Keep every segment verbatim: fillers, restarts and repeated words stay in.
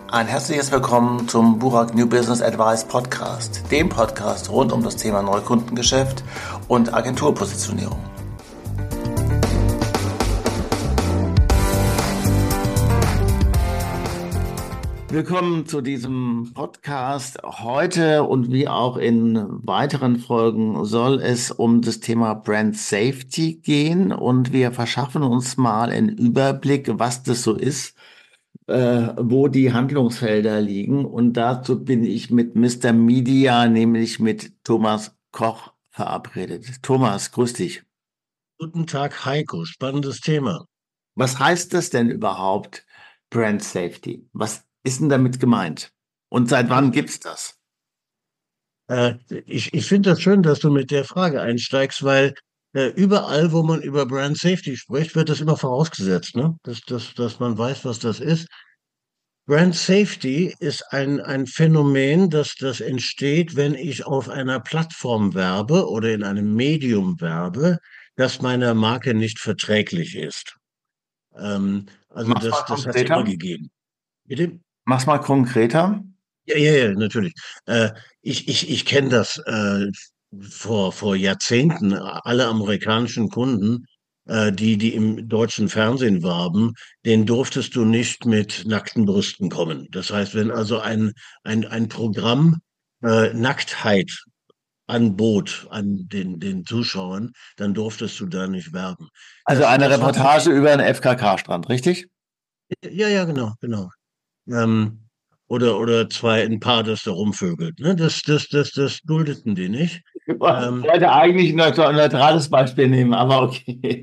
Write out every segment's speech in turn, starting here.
Ein herzliches Willkommen zum Burak New Business Advice Podcast, dem Podcast rund um das Thema Neukundengeschäft und Agenturpositionierung. Willkommen zu diesem Podcast. Heute und wie auch in weiteren Folgen soll es um das Thema Brand Safety gehen und wir verschaffen uns mal einen Überblick, was das so ist, äh, wo die Handlungsfelder liegen. Und dazu bin ich mit Mister Media, nämlich mit Thomas Koch, verabredet. Thomas, grüß dich. Guten Tag, Heiko. Spannendes Thema. Was heißt das denn überhaupt, Brand Safety? Was ist denn damit gemeint? Und seit wann gibt's das? Äh, ich ich finde das schön, dass du mit der Frage einsteigst, weil äh, überall, wo man über Brand Safety spricht, wird das immer vorausgesetzt, ne? Dass, dass, dass man weiß, was das ist. Brand Safety ist ein, ein Phänomen, das, das entsteht, wenn ich auf einer Plattform werbe oder in einem Medium werbe, das meiner Marke nicht verträglich ist. Ähm, also Mach's mal das, das hat es immer konkreter. gegeben. Bitte? Mach's mal konkreter. Ja, ja, ja, natürlich. Äh, ich ich, ich kenne das äh, vor, vor Jahrzehnten. Alle amerikanischen Kunden, äh, die, die im deutschen Fernsehen warben, denen durftest du nicht mit nackten Brüsten kommen. Das heißt, wenn also ein, ein, ein Programm äh, Nacktheit anbot an den, den Zuschauern, dann durftest du da nicht werben. Also Das, eine das hat sich, Reportage über einen F K K-Strand, richtig? ja, ja, genau, genau. Ähm, oder, oder zwei, ein Paar, das da rumvögelt. Ne? Das, das, das, das duldeten die nicht. Ich Ähm, wollte eigentlich ein neutrales Beispiel nehmen, aber okay.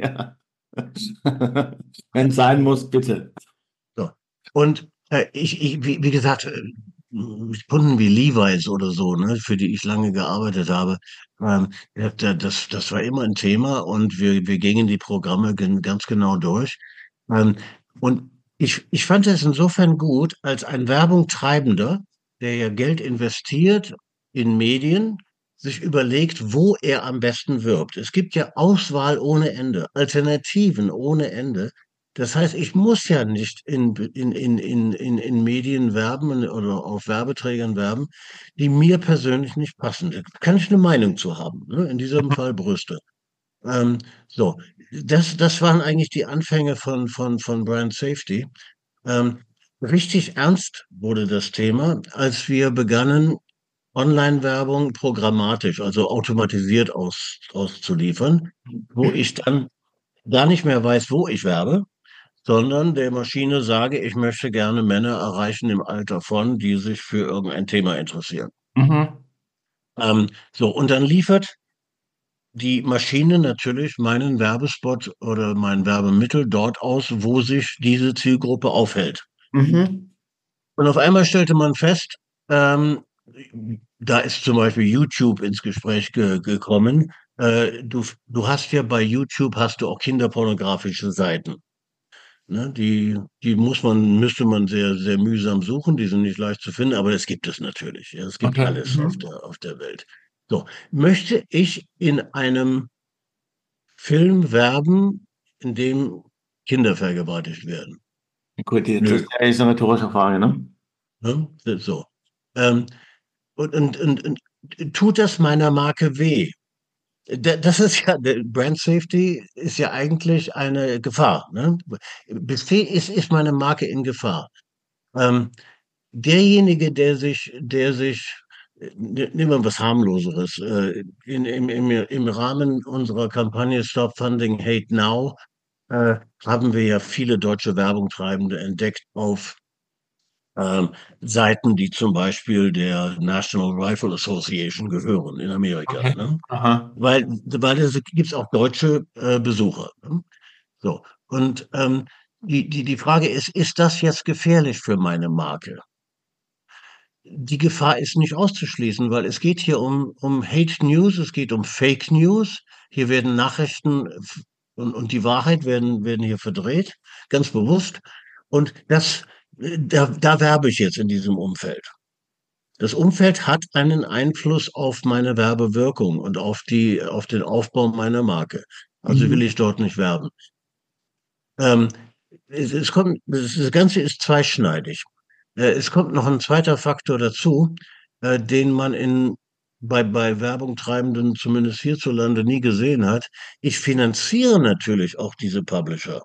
Wenn es sein muss, bitte. so. Und äh, ich, ich, wie, wie gesagt, äh, Kunden wie Levi's oder so, ne, für die ich lange gearbeitet habe, ähm, ja, da- das, das war immer ein Thema und wir, wir gingen die Programme gen- ganz genau durch. Ähm, und ich, ich fand es insofern gut, als ein Werbungtreibender, der ja Geld investiert in Medien, sich überlegt, wo er am besten wirbt. Es gibt ja Auswahl ohne Ende, Alternativen ohne Ende. Das heißt, ich muss ja nicht in, in, in, in, in, in Medien werben oder auf Werbeträgern werben, die mir persönlich nicht passen. Da kann ich eine Meinung zu haben, ne? In diesem Fall Brüste. Ähm, so, das, das waren eigentlich die Anfänge von, von, von Brand Safety. Ähm, richtig ernst wurde das Thema, als wir begannen, Online-Werbung programmatisch, also automatisiert aus, auszuliefern, wo ich dann gar nicht mehr weiß, wo ich werbe, sondern der Maschine sage, ich möchte gerne Männer erreichen im Alter von, die sich für irgendein Thema interessieren. Mhm. Ähm, so, und dann liefert die Maschine natürlich meinen Werbespot oder mein Werbemittel dort aus, wo sich diese Zielgruppe aufhält. Mhm. Und auf einmal stellte man fest, ähm, da ist zum Beispiel YouTube ins Gespräch ge gekommen. Äh, du, du hast ja bei YouTube hast du auch kinderpornografische Seiten. Ne, die, die muss man, müsste man sehr, sehr mühsam suchen, die sind nicht leicht zu finden, aber es gibt es natürlich. Ja, es gibt Okay. alles auf Mhm. der, auf der Welt. So, möchte ich in einem Film werben, in dem Kinder vergewaltigt werden? Gut, das Nö. ist ja eigentlich so eine rhetorische Frage, ne? Ne? So. Ähm, und, und, und, und tut das meiner Marke weh? Da- Das ist ja, der Brand Safety ist ja eigentlich eine Gefahr. Ne? Beste- Ist, ist meine Marke in Gefahr? Ähm, derjenige, der sich, der sich, äh, ne- nehmen wir was harmloseres, äh, in, im, im, im Rahmen unserer Kampagne Stop Funding Hate Now äh, haben wir ja viele deutsche Werbungtreibende entdeckt auf ähm, Seiten, die zum Beispiel der National Rifle Association gehören in Amerika. Okay. Ne? Aha. Weil, weil es gibt auch deutsche äh, Besucher. Ne? So. Und ähm, die, die, die Frage ist, ist das jetzt gefährlich für meine Marke? Die Gefahr ist nicht auszuschließen, weil es geht hier um, um Hate News, es geht um Fake News. Hier werden Nachrichten f- und, und die Wahrheit werden, werden hier verdreht, ganz bewusst. Und das, äh, da, da werbe ich jetzt in diesem Umfeld. Das Umfeld hat einen Einfluss auf meine Werbewirkung und auf die, auf den Aufbau meiner Marke. Also will Mhm. ich dort nicht werben. Ähm, es, es kommt, das Ganze ist zweischneidig. Äh, es kommt noch ein zweiter Faktor dazu, äh, den man in, bei, bei Werbung Treibenden zumindest hierzulande nie gesehen hat. Ich finanziere natürlich auch diese Publisher.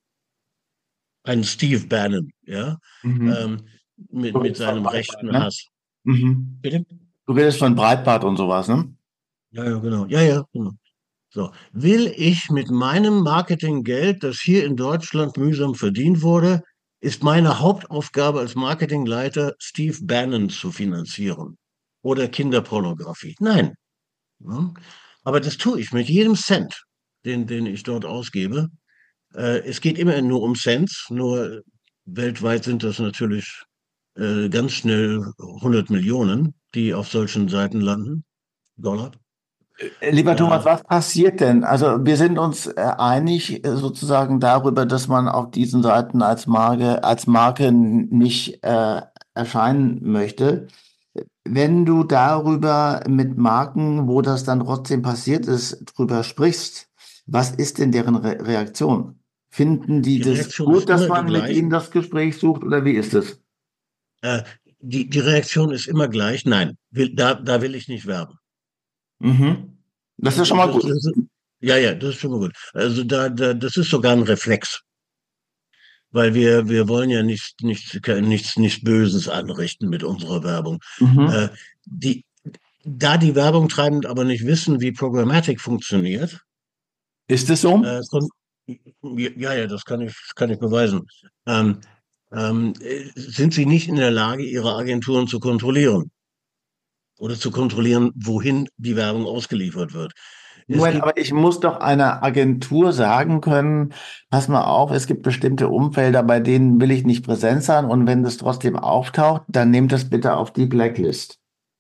Ein Steve Bannon, ja, Mhm. ähm, mit, Du mit redest von seinem Breitbart, rechten ne? Hass. Mhm. Bitte? Du redest von Breitbart und sowas, ne? Ja, ja, genau. Ja, ja, genau. So, will ich mit meinem Marketinggeld, das hier in Deutschland mühsam verdient wurde, ist meine Hauptaufgabe als Marketingleiter, Steve Bannon zu finanzieren oder Kinderpornografie? Nein. Ja. Aber das tue ich mit jedem Cent, den, den ich dort ausgebe. Äh, es geht immer nur um Cents, nur weltweit sind das natürlich äh, ganz schnell hundert Millionen, die auf solchen Seiten landen, Dollar. Äh, Lieber Thomas, Äh, was passiert denn? Also wir sind uns äh, einig äh, sozusagen darüber, dass man auf diesen Seiten als Marke, als Marke n- nicht äh, erscheinen möchte. Wenn du darüber mit Marken, wo das dann trotzdem passiert ist, drüber sprichst, was ist denn deren Re Reaktion? Finden die Die das Reaktion ist gut, dass immer die man mit gleiche. ihnen das Gespräch sucht oder wie ist es? Äh, die, die Reaktion ist immer gleich. Nein, will, da, da will ich nicht werben. Mhm. Das ist schon mal Das, gut. das, ja, ja, das ist schon mal gut. Also da, da, das ist sogar ein Reflex, weil wir, wir wollen ja nicht, nicht, nichts, nichts Böses anrichten mit unserer Werbung. Äh, Mhm. die, da die Werbung treibend aber nicht wissen, wie Programmatic funktioniert, Ist es so? äh, kon- ja, ja, das kann ich, das kann ich beweisen, ähm, ähm, äh, sind sie nicht in der Lage, ihre Agenturen zu kontrollieren oder zu kontrollieren, wohin die Werbung ausgeliefert wird. Es Moment, gibt, aber ich muss doch einer Agentur sagen können, pass mal auf, es gibt bestimmte Umfelder, bei denen will ich nicht präsent sein und wenn das trotzdem auftaucht, dann nehmt das bitte auf die Blacklist.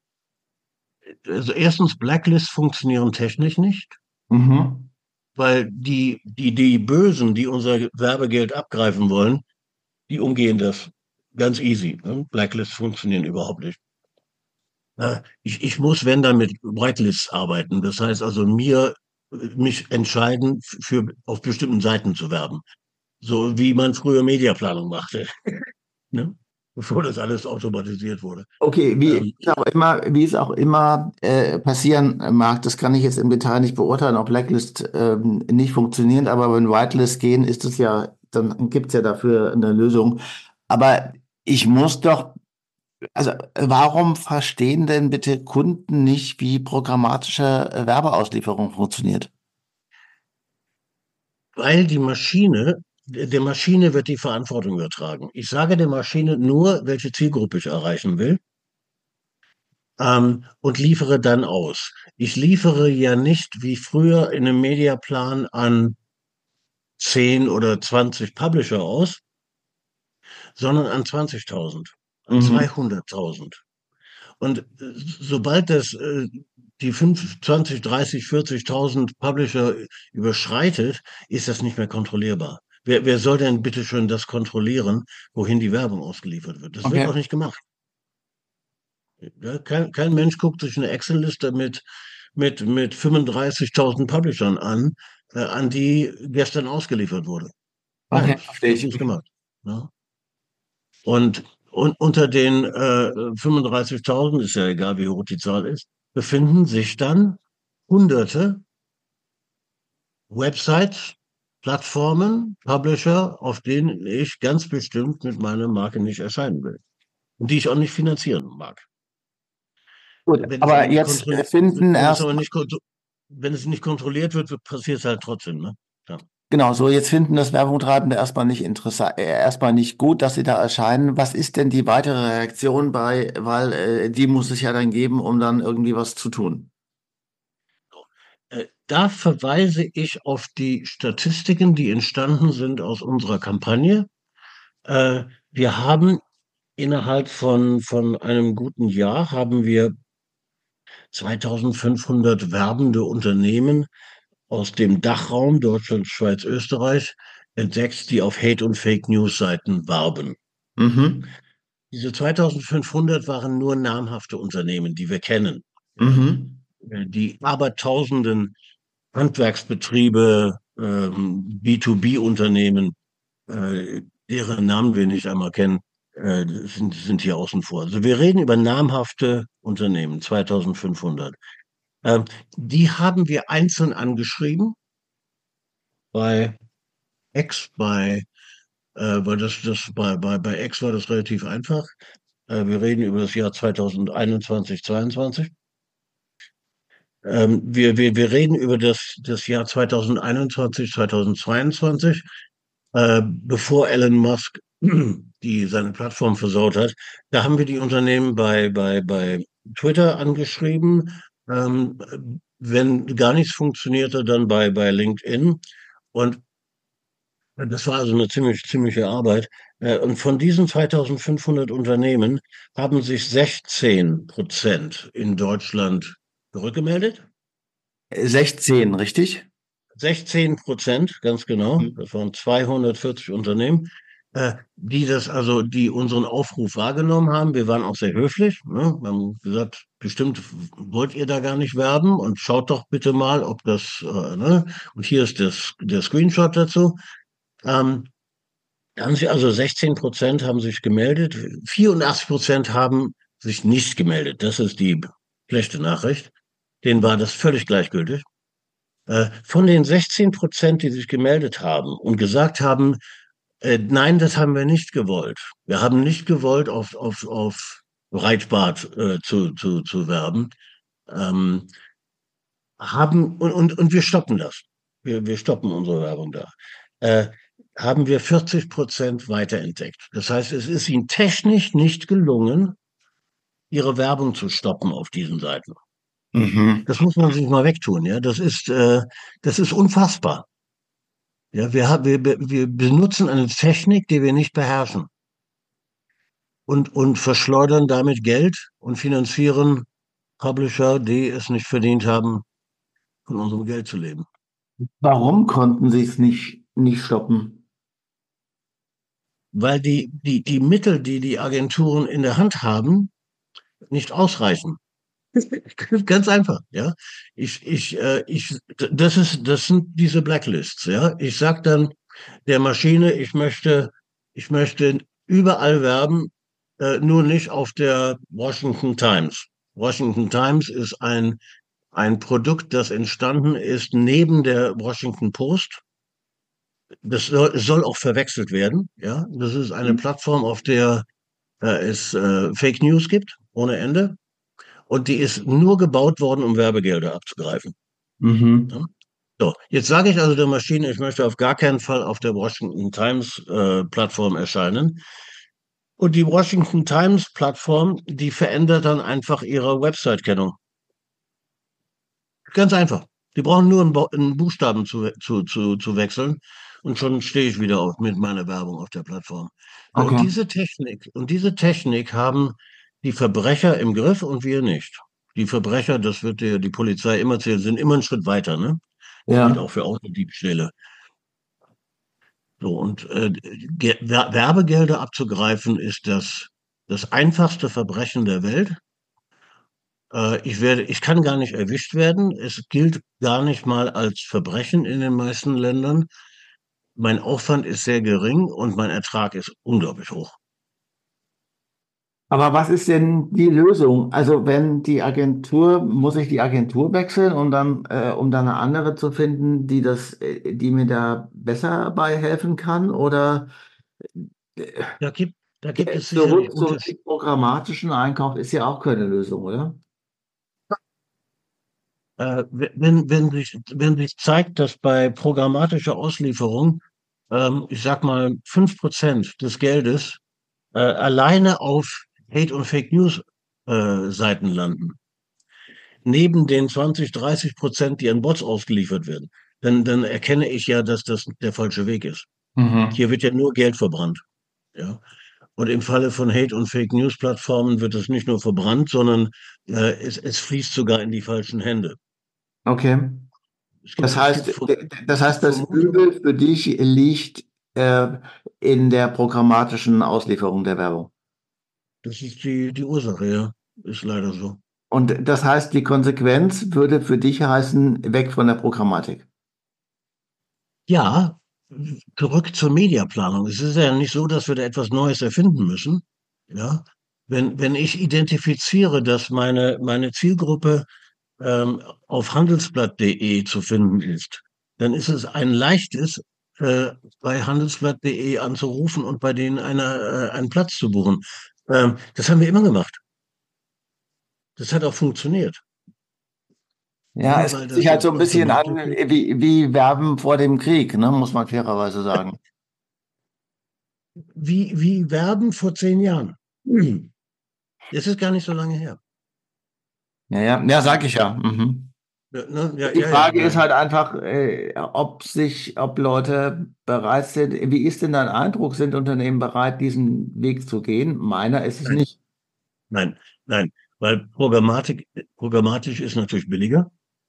also erstens, Blacklists funktionieren technisch nicht, Mhm. weil die, die, die Bösen, die unser Werbegeld abgreifen wollen, die umgehen das ganz easy. Ne? Blacklists funktionieren überhaupt nicht. Äh, ich, ich muss, wenn dann mit Whitelists arbeiten. Das heißt also mir, äh, mich entscheiden, f- für auf bestimmten Seiten zu werben. So wie man früher Mediaplanung machte, ne? Bevor das alles automatisiert wurde. Okay, wie Ähm, es auch immer, wie es auch immer äh, passieren mag, das kann ich jetzt im Detail nicht beurteilen, ob Blacklist ähm, nicht funktioniert, aber wenn Whitelist gehen, ist es ja, dann gibt es ja dafür eine Lösung. Aber ich muss doch, also warum verstehen denn bitte Kunden nicht, wie programmatische äh, Werbeauslieferung funktioniert? weil die Maschine, der Maschine wird die Verantwortung übertragen. Ich sage der Maschine nur, welche Zielgruppe ich erreichen will, ähm, und liefere dann aus. Ich liefere ja nicht wie früher in einem Mediaplan an zehn oder zwanzig Publisher aus, sondern an zwanzigtausend, an Mhm. zweihunderttausend. Und äh, sobald das äh, die fünfundzwanzig, dreißig, vierzigtausend Publisher überschreitet, ist das nicht mehr kontrollierbar. Wer, wer soll denn bitte schön das kontrollieren, wohin die Werbung ausgeliefert wird? Das wird Okay. auch nicht gemacht. Ja, kein, kein Mensch guckt sich eine Excel-Liste mit, mit, mit fünfunddreißigtausend Publishern an, äh, an die gestern ausgeliefert wurde. Nein, Okay, das verstehe wird ich. nicht gemacht. Ja. Und, und unter den äh, fünfunddreißigtausend, ist ja egal, wie hoch die Zahl ist, befinden sich dann Hunderte Websites, Plattformen, Publisher, auf denen ich ganz bestimmt mit meiner Marke nicht erscheinen will und die ich auch nicht finanzieren mag. Gut, Wenn es aber aber nicht jetzt kontrolliert, finden wenn es erst aber nicht, kontro- wenn es nicht kontrolliert wird, passiert es halt trotzdem, ne? Ja. Genau, so jetzt finden das Werbungtreibende erstmal nicht interessant, äh, erstmal nicht gut, dass sie da erscheinen. Was ist denn die weitere Reaktion bei, weil äh, die muss es ja dann geben, um dann irgendwie was zu tun. Äh, Da verweise ich auf die Statistiken, die entstanden sind aus unserer Kampagne. Äh, Wir haben innerhalb von, von einem guten Jahr haben wir zweitausendfünfhundert werbende Unternehmen aus dem Dachraum Deutschland, Schweiz, Österreich entdeckt, die auf Hate- und Fake-News-Seiten werben. Mhm. Diese zweitausendfünfhundert waren nur namhafte Unternehmen, die wir kennen. Ja. Mhm. Äh, Die abertausenden Handwerksbetriebe, ähm, B zwei B-Unternehmen, äh, deren Namen wir nicht einmal kennen, äh, sind, sind hier außen vor. Also wir reden über namhafte Unternehmen, zweitausendfünfhundert. Ähm, die haben wir einzeln angeschrieben bei X, bei, äh, weil das, das bei, bei, bei X war das relativ einfach. Äh, wir reden über das Jahr zweitausendeinundzwanzig, zweiundzwanzig. Ähm, wir, wir, wir reden über das, das Jahr zweitausendeinundzwanzig, zweitausendzweiundzwanzig, äh, bevor Elon Musk die seine Plattform versaut hat. Da haben wir die Unternehmen bei, bei, bei Twitter angeschrieben. Ähm, wenn gar nichts funktionierte, dann bei, bei LinkedIn. Und das war also eine ziemlich, ziemliche Arbeit. Äh, Und von diesen zweitausendfünfhundert Unternehmen haben sich sechzehn Prozent in Deutschland zurückgemeldet. sechzehn, richtig? sechzehn Prozent, ganz genau. Mhm. Das waren zweihundertvierzig Unternehmen, äh, die das also, die unseren Aufruf wahrgenommen haben. Wir waren auch sehr höflich. Ne? Wir haben gesagt, bestimmt wollt ihr da gar nicht werben und schaut doch bitte mal, ob das, äh, ne? Und hier ist das, der Screenshot dazu. Ähm, da haben sie also sechzehn Prozent haben sich gemeldet, vierundachtzig Prozent haben sich nicht gemeldet. Das ist die schlechte Nachricht. Denen war das völlig gleichgültig. Äh, von den sechzehn Prozent, die sich gemeldet haben und gesagt haben, äh, nein, das haben wir nicht gewollt. Wir haben nicht gewollt, auf, auf, auf Breitbart äh, zu, zu, zu werben. Ähm, haben, und, und, und wir stoppen das. Wir, wir stoppen unsere Werbung da. Äh, haben wir vierzig Prozent weiterentdeckt. Das heißt, es ist ihnen technisch nicht gelungen, ihre Werbung zu stoppen auf diesen Seiten. Mhm. Das muss man sich mal wegtun, ja. Das ist, äh, das ist unfassbar. Ja, wir, haben, wir, wir benutzen eine Technik, die wir nicht beherrschen und, und verschleudern damit Geld und finanzieren Publisher, die es nicht verdient haben, von unserem Geld zu leben. Warum konnten Sie es nicht, nicht stoppen? Weil die, die, die Mittel, die die Agenturen in der Hand haben, nicht ausreichen. Ganz einfach, ja. Ich, ich, äh, ich, das ist, das sind diese Blacklists, ja. Ich sag dann der Maschine, ich möchte, ich möchte überall werben, äh, nur nicht auf der Washington Times. Washington Times ist ein, ein Produkt, das entstanden ist neben der Washington Post. Das soll, soll auch verwechselt werden, ja. Das ist eine Plattform, auf der äh, es äh, Fake News gibt, ohne Ende. Und die ist nur gebaut worden, um Werbegelder abzugreifen. Mhm. Ja? So, jetzt sage ich also der Maschine, ich möchte auf gar keinen Fall auf der Washington Times äh, Plattform erscheinen. Und die Washington Times Plattform, die verändert dann einfach ihre Website-Kennung. Ganz einfach. Die brauchen nur einen, Bo- einen Buchstaben zu, zu, zu, zu wechseln und schon stehe ich wieder auf, mit meiner Werbung auf der Plattform. So, und Okay. diese Technik, und diese Technik haben die Verbrecher im Griff und wir nicht. Die Verbrecher, das wird dir die Polizei immer erzählen, sind immer einen Schritt weiter, ne? Das gilt Ja. auch für Autodiebstähle. So, und äh, Ge- Wer- Werbegelder abzugreifen ist das, das einfachste Verbrechen der Welt. Äh, ich werde, ich kann gar nicht erwischt werden. Es gilt gar nicht mal als Verbrechen in den meisten Ländern. Mein Aufwand ist sehr gering und mein Ertrag ist unglaublich hoch. Aber was ist denn die Lösung? Also wenn die Agentur, muss ich die Agentur wechseln, um dann, äh, um dann eine andere zu finden, die das, äh, die mir da besser bei helfen kann? Oder äh, Da gibt, da gibt es sicherlich zurück zum Unterschiede. programmatischen Einkauf ist ja auch keine Lösung, oder? Äh, wenn, wenn sich, wenn sich zeigt, dass bei programmatischer Auslieferung, ähm, ich sag mal, fünf Prozent des Geldes äh, alleine auf Hate- und Fake News äh, Seiten landen, neben den zwanzig, dreißig Prozent, die an Bots ausgeliefert werden, dann, dann erkenne ich ja, dass das der falsche Weg ist. Mhm. Hier wird ja nur Geld verbrannt. Ja. Und im Falle von Hate- und Fake News-Plattformen wird es nicht nur verbrannt, sondern äh, es, es fließt sogar in die falschen Hände. Okay. Es gibt, Das es gibt, heißt, Verm- das es gibt heißt, das Vermutungen, Übel für dich liegt äh, in der programmatischen Auslieferung der Werbung. das ist die, die Ursache, ja. Ist leider so. Und das heißt, die Konsequenz würde für dich heißen, weg von der Programmatik. Ja, zurück zur Mediaplanung. Es ist ja nicht so, dass wir da etwas Neues erfinden müssen. Ja, wenn, wenn ich identifiziere, dass meine, meine Zielgruppe ähm, auf handelsblatt punkt de zu finden ist, dann ist es ein leichtes, äh, bei handelsblatt punkt de anzurufen und bei denen einer, äh, einen Platz zu buchen. Ähm, das haben wir immer gemacht. Das hat auch funktioniert. Ja, Nur es weil fühlt sich das halt so jetzt ein bisschen an automatisch geht. wie, wie Werben vor dem Krieg, ne, muss man fairerweise sagen. Wie, wie Werben vor zehn Jahren. Hm. Das ist gar nicht so lange her. Ja, ja, ja, sag ich ja. Mhm. Ja, ne? Ja, Die ja, ja, Frage ja. ist halt einfach, äh, ob sich, ob Leute bereit sind, wie ist denn dein Eindruck, sind Unternehmen bereit, diesen Weg zu gehen? Meiner ist es Nein, nicht. nein, nein. Weil Programmatik, programmatisch ist natürlich billiger.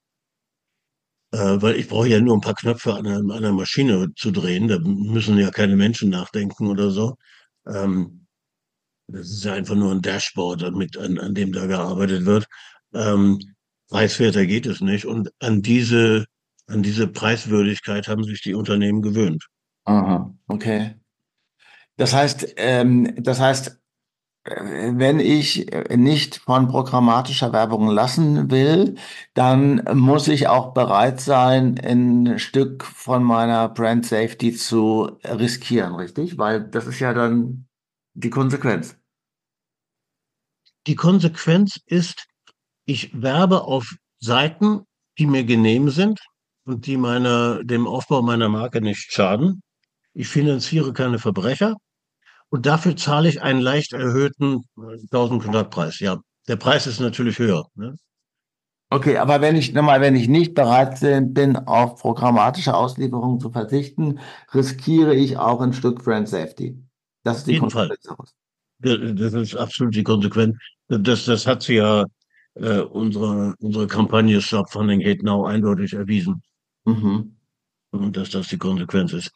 Äh, weil ich brauche ja nur ein paar Knöpfe an einer, an einer Maschine zu drehen. Da müssen ja keine Menschen nachdenken oder so. Ähm, Das ist ja einfach nur ein Dashboard, mit, an, an dem da gearbeitet wird. Ähm, Preiswerter geht es nicht. Und an diese, an diese Preiswürdigkeit haben sich die Unternehmen gewöhnt. Aha, okay. Das heißt, ähm, das heißt, äh, wenn ich äh, nicht von programmatischer Werbung lassen will, dann muss ich auch bereit sein, ein Stück von meiner Brand Safety zu riskieren, richtig? Weil das ist ja dann die Konsequenz. Die Konsequenz ist, ich werbe auf Seiten, die mir genehm sind und die meiner, dem Aufbau meiner Marke nicht schaden. Ich finanziere keine Verbrecher. Und dafür zahle ich einen leicht erhöhten äh, tausend-Kontaktpreis. Ja, der Preis ist natürlich höher. Ne? Okay, aber wenn ich nochmal, wenn ich nicht bereit bin, auf programmatische Auslieferungen zu verzichten, riskiere ich auch ein Stück Brand Safety. Das ist Auf die jeden Fall. Konsequenz daraus. Das ist absolut die Konsequenz. Das, das hat sie ja äh, unsere, unsere Kampagne Stop Funding Hate Now eindeutig erwiesen, Mhm. und dass das die Konsequenz ist.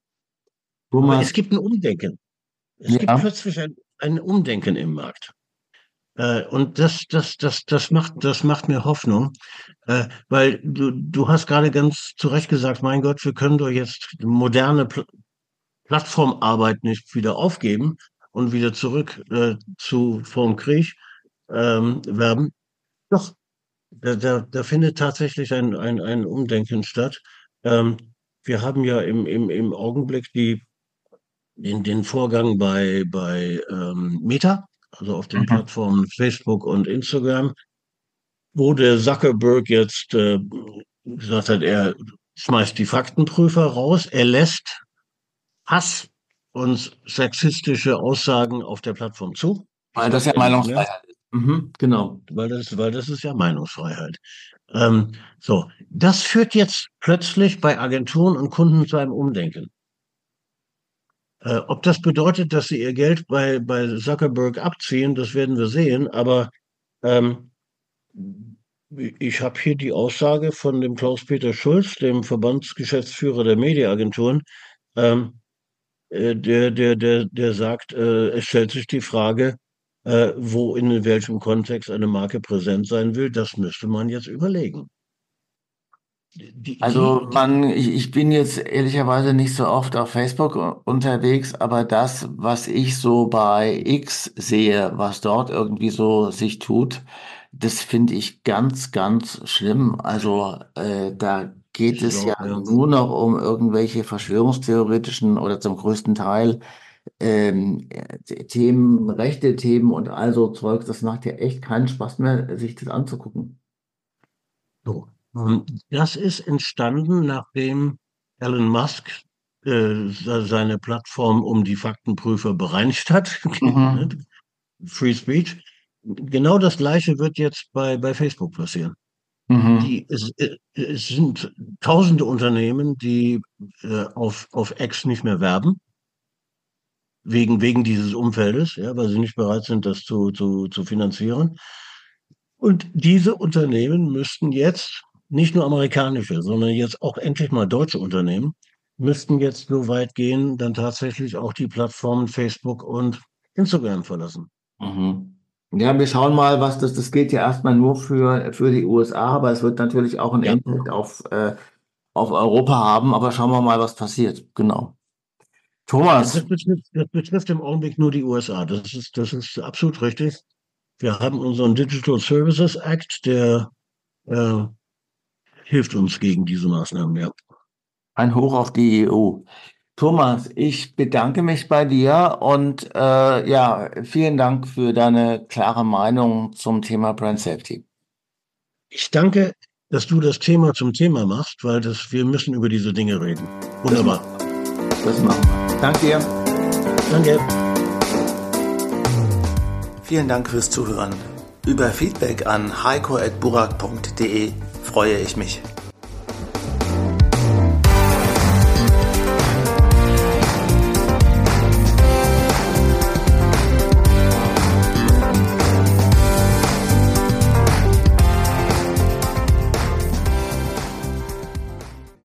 Aber Thomas, es gibt ein Umdenken. Es gibt ja, plötzlich ein, ein Umdenken im Markt. Äh, und das, das, das, das macht, das macht mir Hoffnung, äh, weil du, du hast gerade ganz zu Recht gesagt, mein Gott, wir können doch jetzt moderne Pl Plattformarbeit nicht wieder aufgeben und wieder zurück äh, zu vorm Krieg ähm, werben. Doch, da, da, da findet tatsächlich ein, ein, ein Umdenken statt. Ähm, Wir haben ja im, im, im Augenblick die, den, den Vorgang bei, bei ähm, Meta, also auf den mhm. Plattformen Facebook und Instagram, wo der Zuckerberg jetzt äh, gesagt hat, er schmeißt die Faktenprüfer raus, er lässt Hass und sexistische Aussagen auf der Plattform zu. Die Weil das sagt ja er nicht mehr, Meinungsfreiheit ist. Mhm, genau. weil das, weil das ist ja Meinungsfreiheit. Ähm, so, das führt jetzt plötzlich bei Agenturen und Kunden zu einem Umdenken. Äh, ob das bedeutet, dass sie ihr Geld bei, bei Zuckerberg abziehen, das werden wir sehen. Aber ähm, ich habe hier die Aussage von dem Klaus-Peter Schulz, dem Verbandsgeschäftsführer der Mediaagenturen. Ähm, äh, der, der, der, der sagt, äh, es stellt sich die Frage, äh, wo in welchem Kontext eine Marke präsent sein will. Das müsste man jetzt überlegen. Die, die, Also die, man, ich, ich bin jetzt ehrlicherweise nicht so oft auf Facebook u- unterwegs, aber das, was ich so bei X sehe, was dort irgendwie so sich tut, das finde ich ganz, ganz schlimm. Also äh, da geht ist es es ja auch, ja. nur noch um irgendwelche verschwörungstheoretischen oder zum größten Teil ähm, äh, Themen, rechte Themen und all so Zeugs. Das macht ja echt keinen Spaß mehr, sich das anzugucken. So. Und das ist entstanden, nachdem Elon Musk äh, se- seine Plattform um die Faktenprüfer bereinigt hat. Ne? Mhm. Free Speech. Genau das Gleiche wird jetzt bei, bei Facebook passieren. Mhm. Die, es, äh, es sind tausende Unternehmen, die äh, auf, auf X nicht mehr werben, wegen, wegen dieses Umfeldes, ja, weil sie nicht bereit sind, das zu, zu, zu finanzieren. Und diese Unternehmen müssten jetzt, nicht nur amerikanische, sondern jetzt auch endlich mal deutsche Unternehmen, müssten jetzt so weit gehen, dann tatsächlich auch die Plattformen Facebook und Instagram verlassen. Mhm. Ja, wir schauen mal, was das, das geht ja erstmal nur für, für die U S A, aber es wird natürlich auch einen Ja, Impact auf, äh, auf Europa haben, aber schauen wir mal, was passiert. Genau. Das Thomas, betrifft, das betrifft im Augenblick nur die U S A. Das ist, das ist absolut richtig. Wir haben unseren Digital Services Act, der äh, hilft uns gegen diese Maßnahmen, ja. ein Hoch auf die E U. Thomas, ich bedanke mich bei dir und äh, ja, vielen Dank für deine klare Meinung zum Thema Brand Safety. Ich danke, dass du das Thema zum Thema machst, weil das, wir müssen über diese Dinge reden. Das Wunderbar. machen wir. Das machen wir. Danke dir. Danke. Vielen Dank fürs Zuhören. Über Feedback an heiko at burak punkt de freue ich mich.